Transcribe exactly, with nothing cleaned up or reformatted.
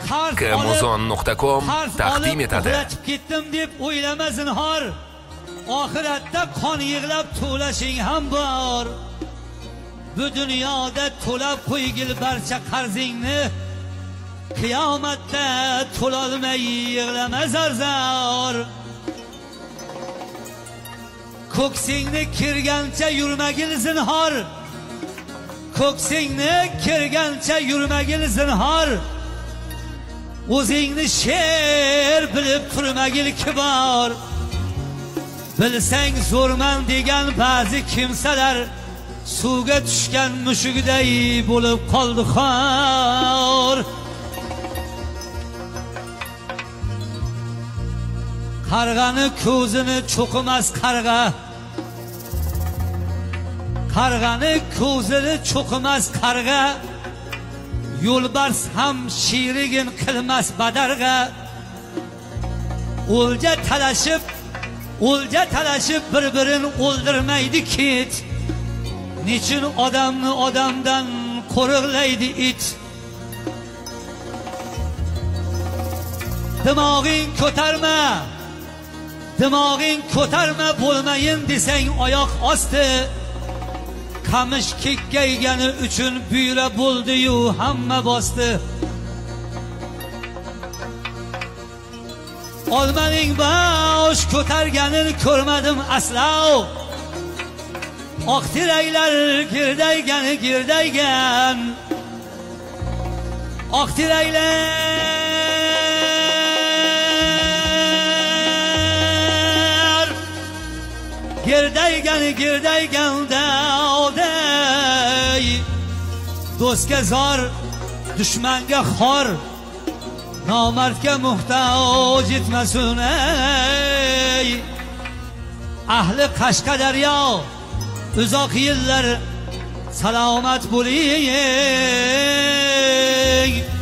kmuzon nuqta com taqdim etadi. Uxlatib ketdim deb o'ylama zinhor. Oxiratda qon yig'lab to'lashing ham bor. Bu dunyoda to'lab qo'ygil barcha qarzingni. Qiyomatda to'lolmay yig'lama zarzor. Ko'ksingni kirgancha yurmagil zinhor. Ko'ksingni kirgancha yurmagil zinhor. O'zingni sher bilib turmagil kibor. Bilsang zo'rman degan ba'zi kimsalar suvga tushgan mushugday bo'lib qoldi xor. Qarg'ani ko'zini cho'qimas qarg'a. Qarg'ani ko'zini cho'qimas qarg'a. Yo'lbars ham shirigin qilmas badarg'a. O'lja talashib, o'lja talashib bir-birini o'ldirmaydi kit. Nechun odamni odamdan qo'riqlaydi it? Dimog'ing ko'tarma. Dimog'ing ko'tarma bo'lmayin desang oyoq osti. Qamish kekkaygani uchun buyra bo'ldi-yu hamma bosdi. Olmaning bosh ko'targanini ko'rmadim aslo. Oq tiraklar girdaygani girdaygan. Oq tiraklar girdaygani girdayganda oday. Do'stga zor, dushmanga xor. Nomardga muhtoj etmasin ey. Ahli Qashqadaryo uzoq yillar salomat bo'ling.